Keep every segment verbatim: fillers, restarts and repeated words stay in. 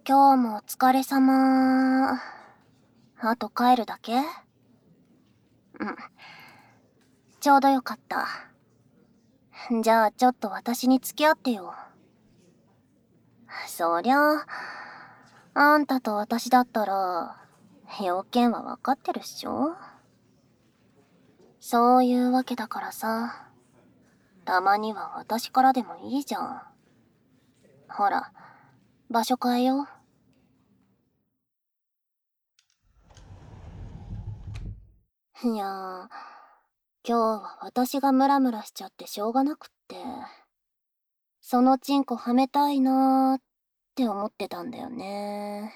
今日もお疲れ様。あと帰るだけ？うん。ちょうどよかった。じゃあちょっと私に付き合ってよ。そりゃあ、あんたと私だったら、要件はわかってるっしょ？そういうわけだからさ、たまには私からでもいいじゃん。ほら、場所変えよう。いやー、今日は私がムラムラしちゃってしょうがなくって、そのチンコはめたいなーって思ってたんだよね。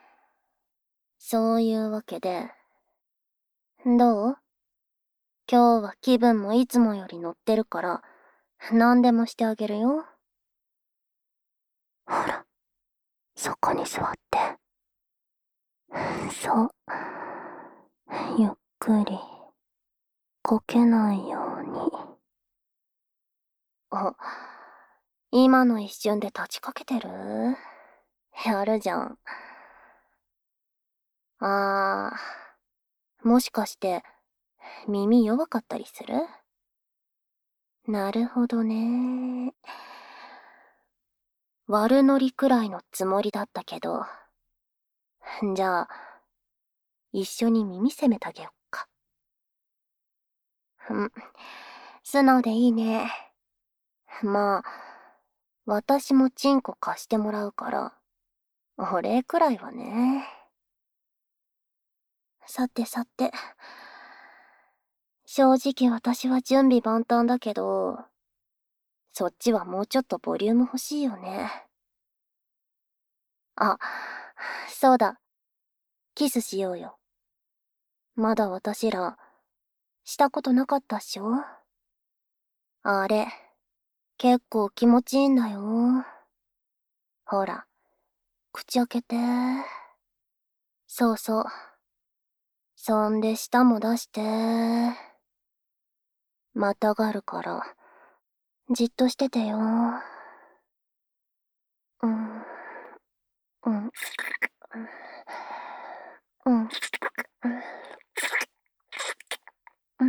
そういうわけで、どう？今日は気分もいつもより乗ってるから、何でもしてあげるよ。ほら、そこに座って。そう。ゆっくり、こけないように。あ、今の一瞬で立ちかけてる？やるじゃん。あー、もしかして、耳弱かったりする？なるほどね。悪ノリくらいのつもりだったけど。じゃあ、一緒に耳攻めてあげよっか。うん。素直でいいね。まあ、私もチンコ貸してもらうから、お礼くらいはね。さてさて。正直私は準備万端だけど、そっちはもうちょっとボリューム欲しいよね。あ、そうだ。キスしようよ。まだ私ら、したことなかったっしょ？あれ、結構気持ちいいんだよ。ほら、口開けて。そうそう。そんで舌も出して。またがるから、じっとしててよ。うん。うん。うん。うん。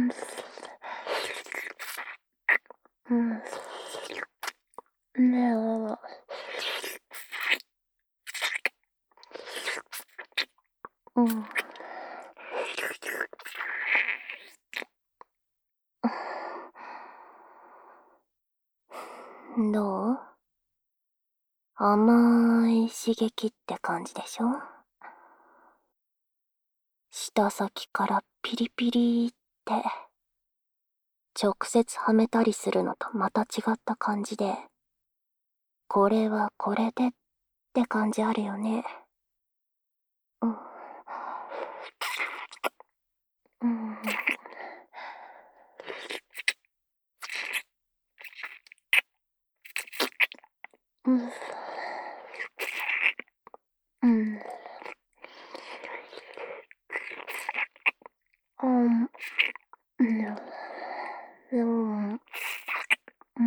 うん。ねえ。うん。どう？甘い刺激って感じでしょ？舌先からピリピリって、直接はめたりするのとまた違った感じで、これはこれでって感じあるよね。うん。うん。うん。うん。うん。うん。うん。うん。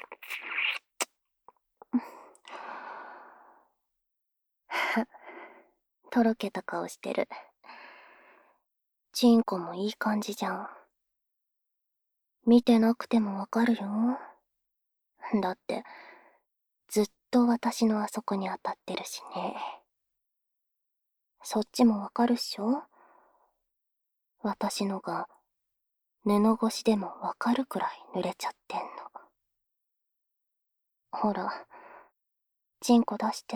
とろけた顔してる。チンコもいい感じじゃん。見てなくてもわかるよ。だって、ずっと私のあそこに当たってるしね。そっちもわかるっしょ？私のが、布越しでもわかるくらい濡れちゃってんの。ほら、チンコ出して。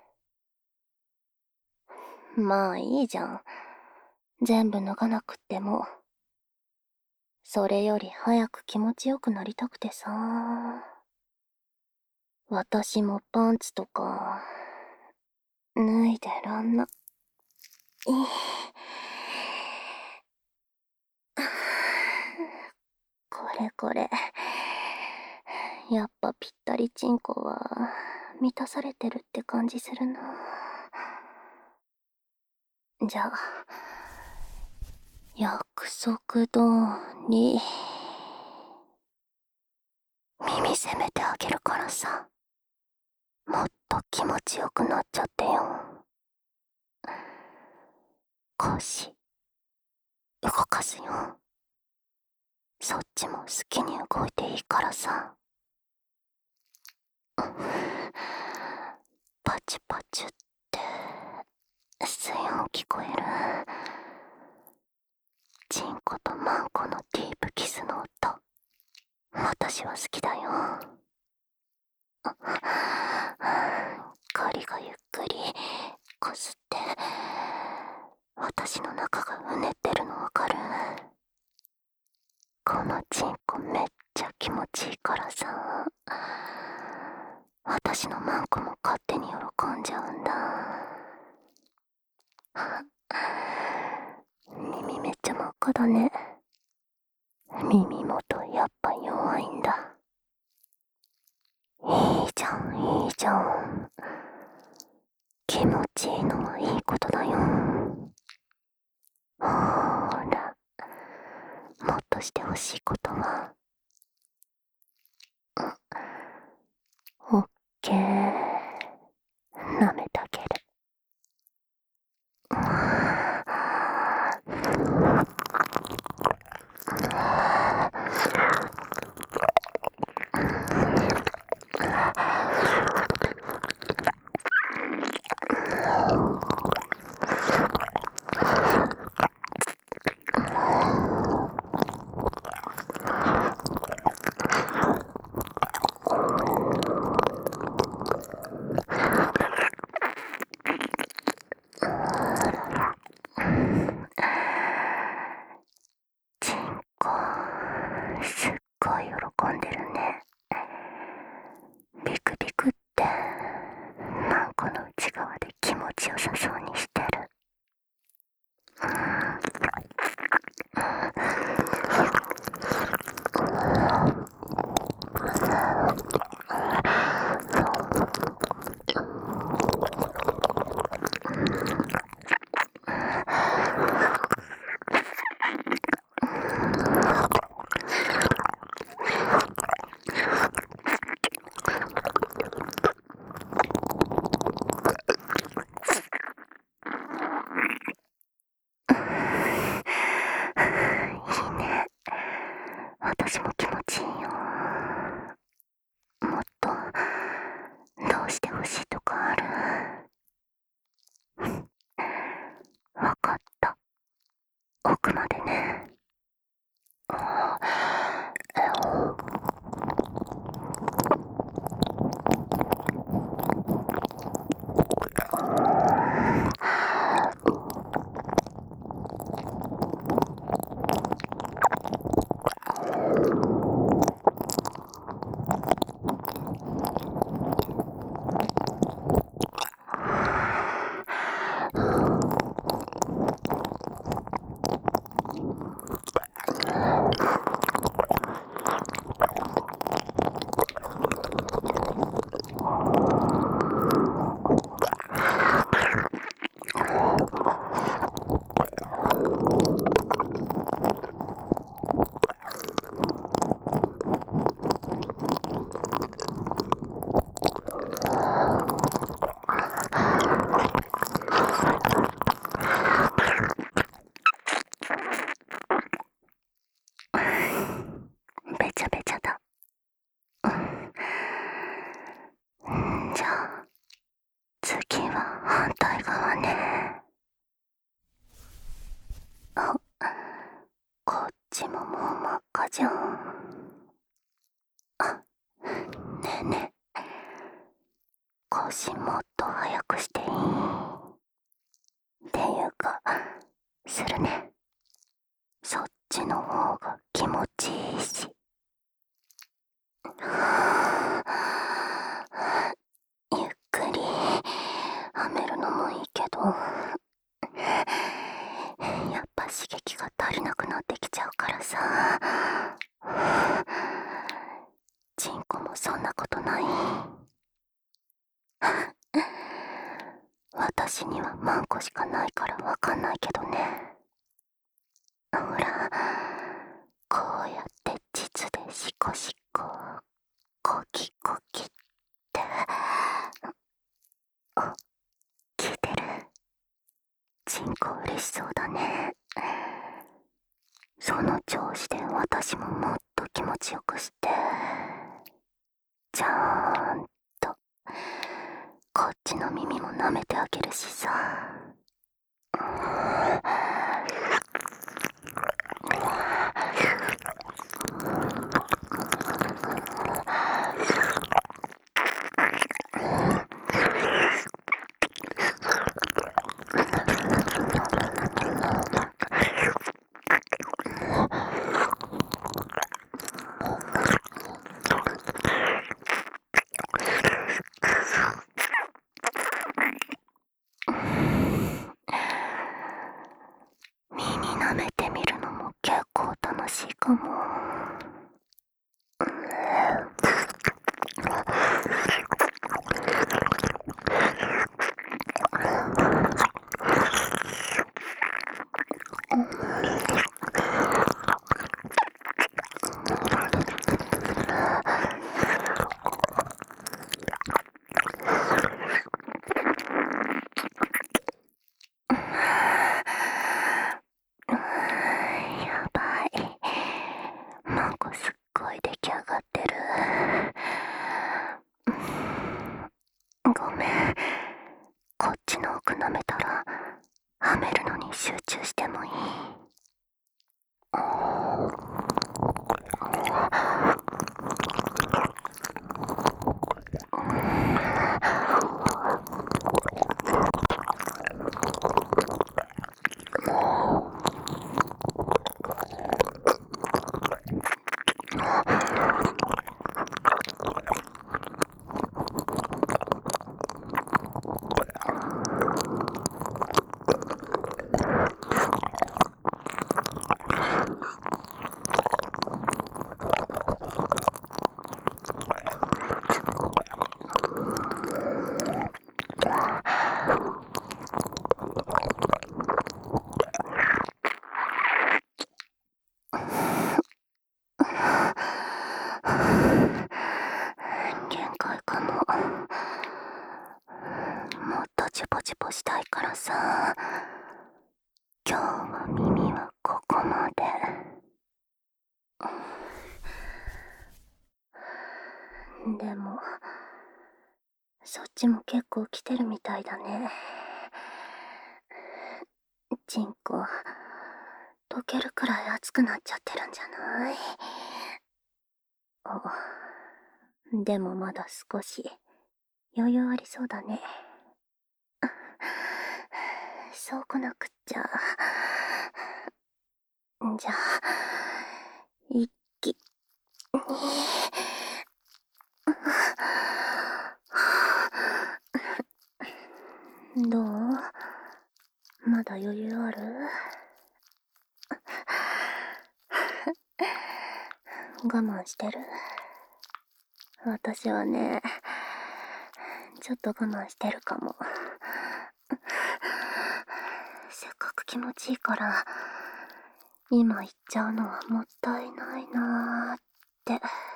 まあいいじゃん。全部脱がなくっても。それより早く気持ちよくなりたくてさ。私もパンツとか、脱いでらんな。いい。これこれ。やっぱぴったりチンコは満たされてるって感じするな。じゃあ、約束通り、耳責めてあげるからさ。もっと気持ちよくなっちゃってよ。腰動かすよ。そっちも好きに動いていいからさ。パチパチって水音聞こえる。チンコとマンコのディープキスの音、私は好きだよ。狩りがゆっくりこすって私の中がうねってるのわかる？このチンコめっちゃ気持ちいいからさ、私のマンコも勝手に喜んじゃうんだ。耳めっちゃ真っ赤だね。耳元やっぱ弱いんだ。いいじゃんいいじゃん。気持ちいいのはいいことだよ。ほーら、もっとしてほしいことは、オッケー、舐めてあげる。チンコすっごい喜んでるね。ビクビクってマンコの内側で気持ちよさそうにしてる。いいね。私も気持ちいいよ。もっとどうしてほしいとかある？わかった。奥までね。べちゃべちゃだ。じゃあ次は反対側ね。あ、こっちももう真っ赤じゃん。あ、ねえねえ、腰もっと早くしていい？っていうか、するね。そっちの方が気持ちいいし。ゆっくりはめるのもいいけど、やっぱ刺激が足りなくなってきちゃうからさ。チンコもそんなことない？私にはマンコしかないからわかんないけどね。ほら、こうやって膣でシコシコ、コキコキってちゃんとこっちの耳も舐めてあげるしさ。耳舐めてみるのも結構楽しいかも。やばい。マンコすっごい出来上がってる。ごめん。こっちの奥舐めたらはめるのに集中してもいい？限界かも。もっとチュポチュポしたいからさ。今日は耳はここまで。でもそっちも結構来てるみたいだね。チンコ溶けるくらい熱くなっちゃってるんじゃない？お、でもまだ少し余裕ありそうだね。そうこなくっちゃ。じゃあ一気に。どう？まだ余裕ある？我慢してる？私はね、ちょっと我慢してるかも。せっかく気持ちいいから今行っちゃうのはもったいないなーって。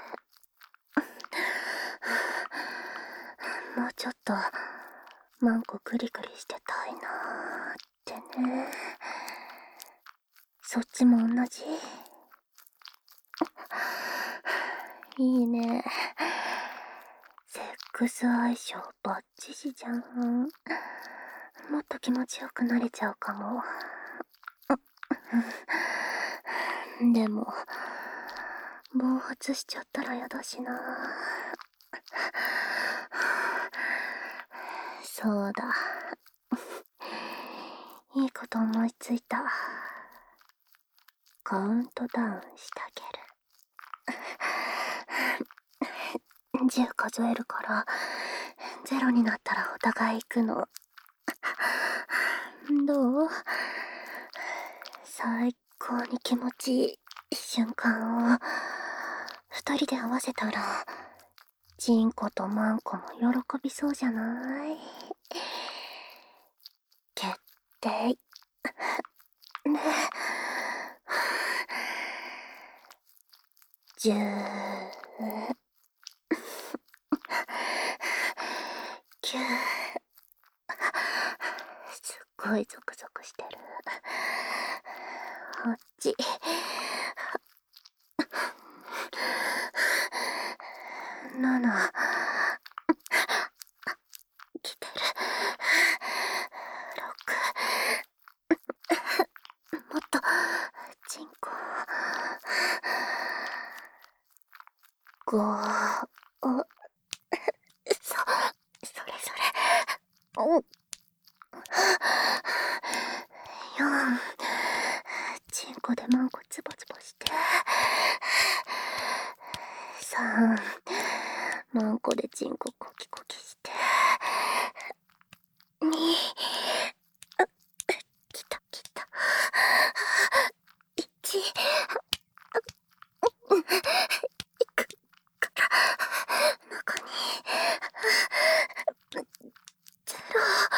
もうちょっとマンコクリクリしてたいなーってね。そっちも同じ？いいね。セックス相性バッチリじゃん。もっと気持ちよくなれちゃうかも。でも暴発しちゃったらやだしな。そうだ、いいこと思いついた。カウントダウンしてあげる。じゅう数えるからゼロになったらお互い行くの。どう？最高に気持ちいい瞬間を二人で合わせたらジンコとマンコも喜びそうじゃない？決定。ね。じゅうきゅう。すっごいゾクゾクしてる。はち。 なな、来てる。ろく、もっと、チンコ。ご、お、そ、それそれ。お、よん、チンコでマンコズボズボして。さん、マンコでチンココキコキして。に、きたきた。いち、いくから中に。ゼロ。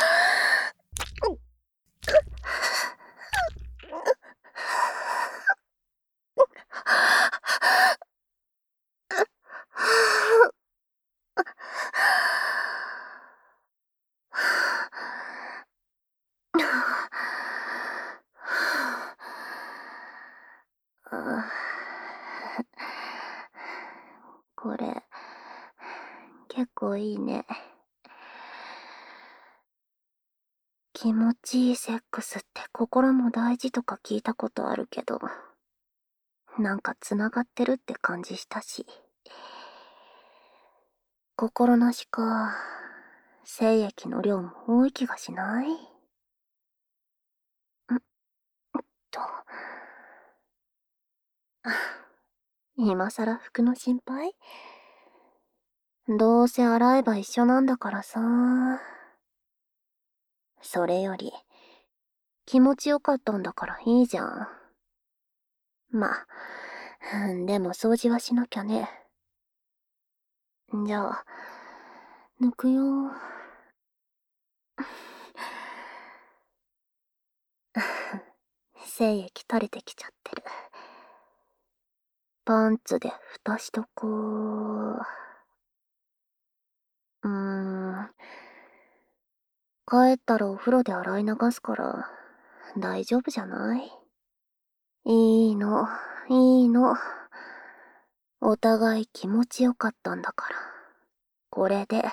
これ、結構いいね。気持ちいいセックスって心も大事とか聞いたことあるけど、なんか繋がってるって感じしたし。心なしか、精液の量も多い気がしない？んと。今さら服の心配？どうせ洗えば一緒なんだからさ。それより、気持ちよかったんだからいいじゃん。まあ、でも掃除はしなきゃね。じゃあ、抜くよ。精液垂れてきちゃってる。パンツで蓋しとこう。うーん。帰ったらお風呂で洗い流すから、大丈夫じゃない？いいの、いいの。お互い気持ちよかったんだから。これで。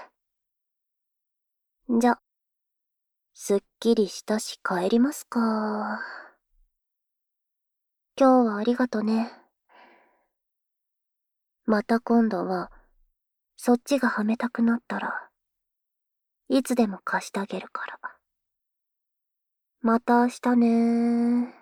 じゃ、すっきりしたし帰りますか。今日はありがとね。また今度は、そっちがはめたくなったら、いつでも貸してあげるから。また明日ねー。